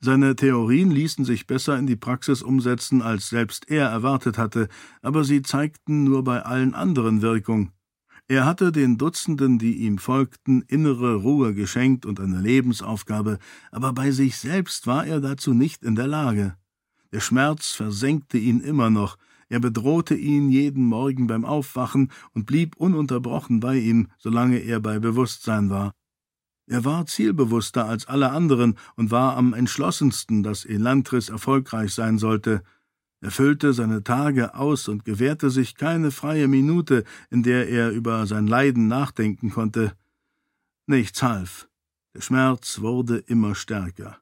Seine Theorien ließen sich besser in die Praxis umsetzen, als selbst er erwartet hatte, aber sie zeigten nur bei allen anderen Wirkung. Er hatte den Dutzenden, die ihm folgten, innere Ruhe geschenkt und eine Lebensaufgabe, aber bei sich selbst war er dazu nicht in der Lage. Der Schmerz versenkte ihn immer noch, er bedrohte ihn jeden Morgen beim Aufwachen und blieb ununterbrochen bei ihm, solange er bei Bewusstsein war. Er war zielbewusster als alle anderen und war am entschlossensten, dass Elantris erfolgreich sein sollte. Er füllte seine Tage aus und gewährte sich keine freie Minute, in der er über sein Leiden nachdenken konnte. Nichts half. Der Schmerz wurde immer stärker.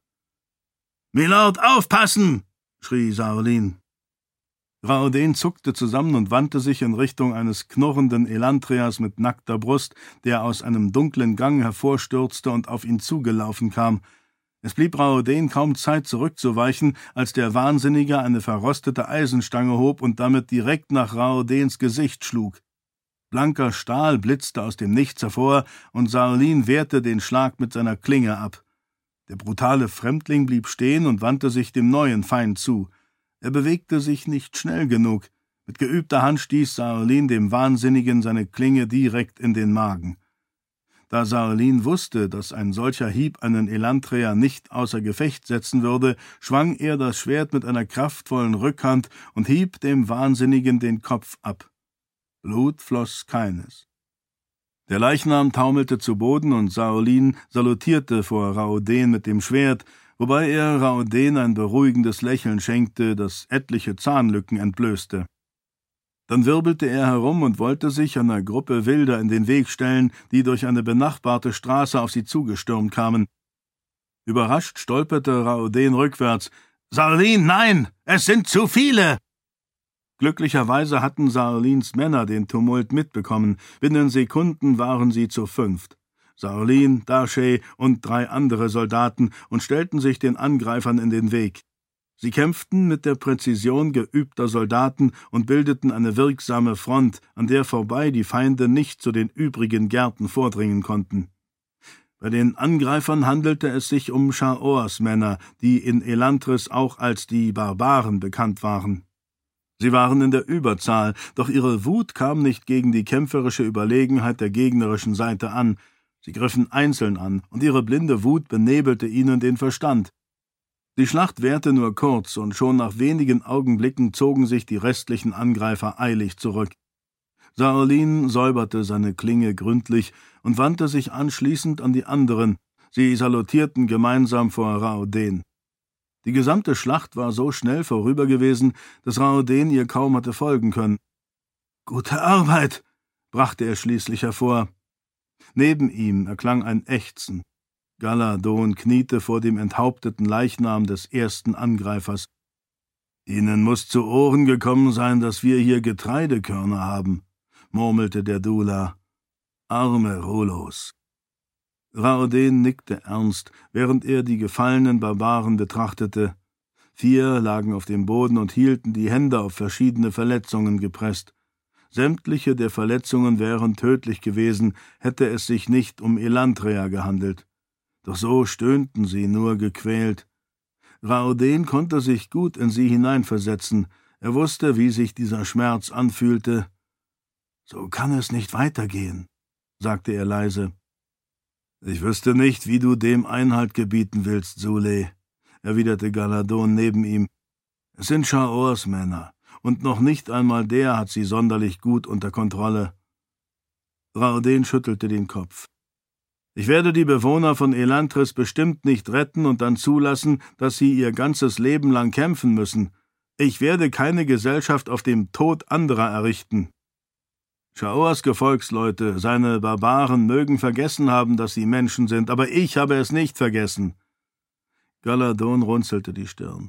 »Milord, aufpassen!« schrie Sarlin. Raoden zuckte zusammen und wandte sich in Richtung eines knurrenden Elantrias mit nackter Brust, der aus einem dunklen Gang hervorstürzte und auf ihn zugelaufen kam. Es blieb Raoden kaum Zeit zurückzuweichen, als der Wahnsinnige eine verrostete Eisenstange hob und damit direkt nach Raodens Gesicht schlug. Blanker Stahl blitzte aus dem Nichts hervor, und Sarlin wehrte den Schlag mit seiner Klinge ab. Der brutale Fremdling blieb stehen und wandte sich dem neuen Feind zu. Er bewegte sich nicht schnell genug. Mit geübter Hand stieß Sarlin dem Wahnsinnigen seine Klinge direkt in den Magen. Da Sarlin wusste, dass ein solcher Hieb einen Elantria nicht außer Gefecht setzen würde, schwang er das Schwert mit einer kraftvollen Rückhand und hieb dem Wahnsinnigen den Kopf ab. Blut floss keines. Der Leichnam taumelte zu Boden und Sarlin salutierte vor Raoden mit dem Schwert, wobei er Raoden ein beruhigendes Lächeln schenkte, das etliche Zahnlücken entblößte. Dann wirbelte er herum und wollte sich einer Gruppe Wilder in den Weg stellen, die durch eine benachbarte Straße auf sie zugestürmt kamen. Überrascht stolperte Raoden rückwärts. »Sarlin, nein! Es sind zu viele!« Glücklicherweise hatten Sarlins Männer den Tumult mitbekommen. Binnen Sekunden waren sie zu 5. Sarlin, Darchet und 3 andere Soldaten und stellten sich den Angreifern in den Weg. Sie kämpften mit der Präzision geübter Soldaten und bildeten eine wirksame Front, an der vorbei die Feinde nicht zu den übrigen Gärten vordringen konnten. Bei den Angreifern handelte es sich um Chaors Männer, die in Elantris auch als die Barbaren bekannt waren. Sie waren in der Überzahl, doch ihre Wut kam nicht gegen die kämpferische Überlegenheit der gegnerischen Seite an. Sie griffen einzeln an, und ihre blinde Wut benebelte ihnen den Verstand. Die Schlacht währte nur kurz, und schon nach wenigen Augenblicken zogen sich die restlichen Angreifer eilig zurück. Sarlin säuberte seine Klinge gründlich und wandte sich anschließend an die anderen. Sie salutierten gemeinsam vor Raoden. Die gesamte Schlacht war so schnell vorüber gewesen, dass Raoden ihr kaum hatte folgen können. »Gute Arbeit«, brachte er schließlich hervor. Neben ihm erklang ein Ächzen. Galadon kniete vor dem enthaupteten Leichnam des ersten Angreifers. »Ihnen muß zu Ohren gekommen sein, dass wir hier Getreidekörner haben«, murmelte der Dula. »Arme Rolos.« Raoden nickte ernst, während er die gefallenen Barbaren betrachtete. 4 lagen auf dem Boden und hielten die Hände auf verschiedene Verletzungen gepresst. Sämtliche der Verletzungen wären tödlich gewesen, hätte es sich nicht um Elantria gehandelt. Doch so stöhnten sie nur gequält. Raoden konnte sich gut in sie hineinversetzen. Er wusste, wie sich dieser Schmerz anfühlte. »So kann es nicht weitergehen«, sagte er leise. »Ich wüsste nicht, wie du dem Einhalt gebieten willst, Sule«, erwiderte Galadon neben ihm. »Es sind Chaors Männer, und noch nicht einmal der hat sie sonderlich gut unter Kontrolle.« Raoden schüttelte den Kopf. »Ich werde die Bewohner von Elantris bestimmt nicht retten und dann zulassen, dass sie ihr ganzes Leben lang kämpfen müssen. Ich werde keine Gesellschaft auf dem Tod anderer errichten. Chaors Gefolgsleute, seine Barbaren, mögen vergessen haben, dass sie Menschen sind, aber ich habe es nicht vergessen.« Galadon runzelte die Stirn.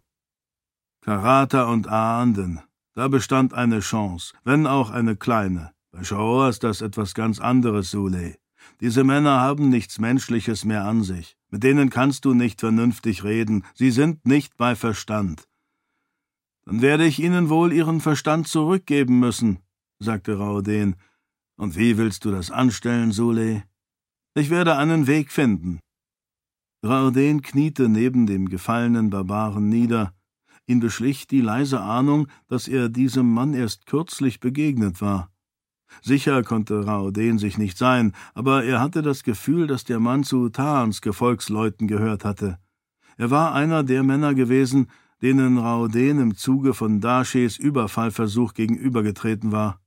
»Karata und Aanden, da bestand eine Chance, wenn auch eine kleine. Bei Chaor ist das etwas ganz anderes, Sule. Diese Männer haben nichts Menschliches mehr an sich. Mit denen kannst du nicht vernünftig reden. Sie sind nicht bei Verstand.« »Dann werde ich ihnen wohl ihren Verstand zurückgeben müssen«, sagte Raoden. »Und wie willst du das anstellen, Sule?« »Ich werde einen Weg finden.« Raoden kniete neben dem gefallenen Barbaren nieder. Ihn beschlich die leise Ahnung, dass er diesem Mann erst kürzlich begegnet war. Sicher konnte Raoden sich nicht sein, aber er hatte das Gefühl, dass der Mann zu Taans Gefolgsleuten gehört hatte. Er war einer der Männer gewesen, denen Raoden im Zuge von Dashés Überfallversuch gegenübergetreten war.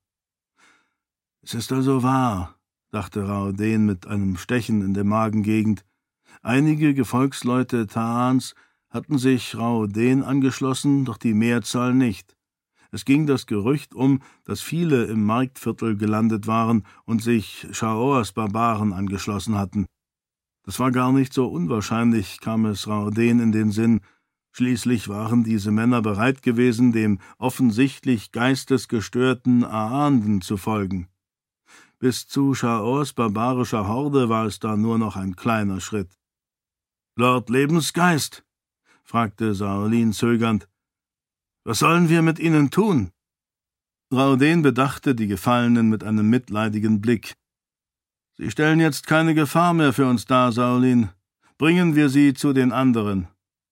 »Es ist also wahr«, dachte Raoden mit einem Stechen in der Magengegend. Einige Gefolgsleute Taans hatten sich Raoden angeschlossen, doch die Mehrzahl nicht. Es ging das Gerücht dass viele im Marktviertel gelandet waren und sich Chaors Barbaren angeschlossen hatten. Das war gar nicht so unwahrscheinlich, kam es Raoden in den Sinn. Schließlich waren diese Männer bereit gewesen, dem offensichtlich geistesgestörten Ahanden zu folgen. Bis zu Chaors barbarischer Horde war es da nur noch ein kleiner Schritt. »Lord Lebensgeist«, fragte Shaolin zögernd, »was sollen wir mit ihnen tun?« Raoden bedachte die Gefallenen mit einem mitleidigen Blick. »Sie stellen jetzt keine Gefahr mehr für uns dar, Shaolin. Bringen wir sie zu den anderen.«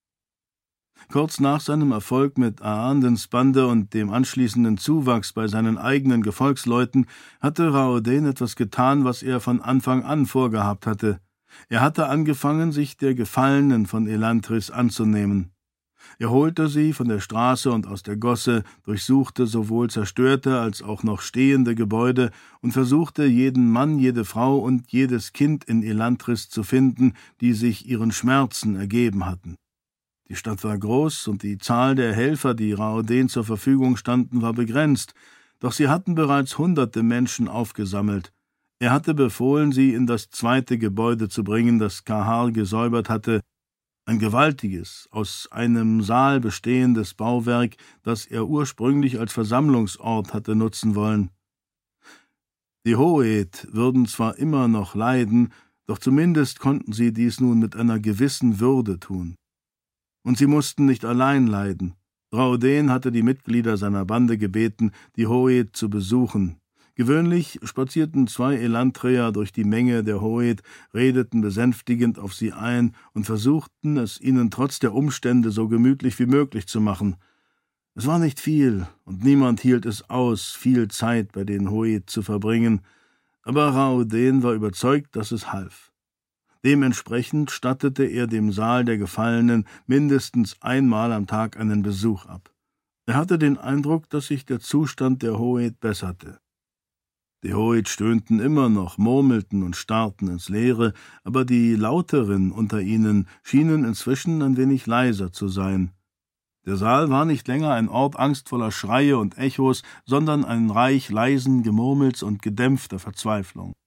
Kurz nach seinem Erfolg mit Aandens Bande und dem anschließenden Zuwachs bei seinen eigenen Gefolgsleuten hatte Raoden etwas getan, was er von Anfang an vorgehabt hatte. Er hatte angefangen, sich der Gefallenen von Elantris anzunehmen. Er holte sie von der Straße und aus der Gosse, durchsuchte sowohl zerstörte als auch noch stehende Gebäude und versuchte, jeden Mann, jede Frau und jedes Kind in Elantris zu finden, die sich ihren Schmerzen ergeben hatten. Die Stadt war groß und die Zahl der Helfer, die Raoden zur Verfügung standen, war begrenzt, doch sie hatten bereits hunderte Menschen aufgesammelt. Er hatte befohlen, sie in das zweite Gebäude zu bringen, das Kahar gesäubert hatte, ein gewaltiges, aus einem Saal bestehendes Bauwerk, das er ursprünglich als Versammlungsort hatte nutzen wollen. Die Hoed würden zwar immer noch leiden, doch zumindest konnten sie dies nun mit einer gewissen Würde tun. Und sie mussten nicht allein leiden. Raoden hatte die Mitglieder seiner Bande gebeten, die Hoed zu besuchen. Gewöhnlich spazierten 2 Elantreer durch die Menge der Hoed, redeten besänftigend auf sie ein und versuchten, es ihnen trotz der Umstände so gemütlich wie möglich zu machen. Es war nicht viel, und niemand hielt es aus, viel Zeit bei den Hoed zu verbringen, aber Raoden war überzeugt, dass es half. Dementsprechend stattete er dem Saal der Gefallenen mindestens einmal am Tag einen Besuch ab. Er hatte den Eindruck, dass sich der Zustand der Hoed besserte. Die Hoed stöhnten immer noch, murmelten und starrten ins Leere, aber die Lauteren unter ihnen schienen inzwischen ein wenig leiser zu sein. Der Saal war nicht länger ein Ort angstvoller Schreie und Echos, sondern ein Reich leisen Gemurmels und gedämpfter Verzweiflung.